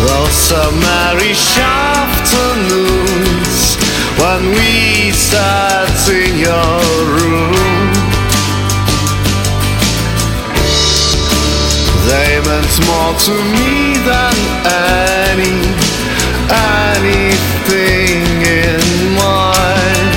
Those summer-ish afternoons when we sat in your room, they meant more to me than anything in my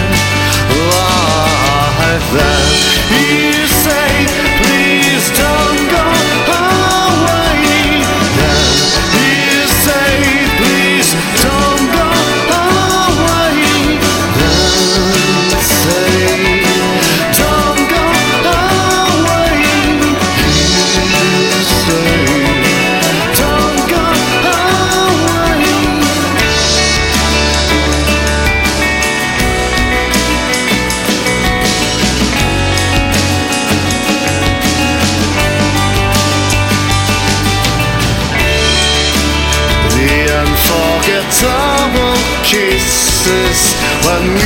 life. Then you say, please don't go away. Then you say, please don't go away. Then say, don't go away. You say, don't go away. The unforgettable kisses when we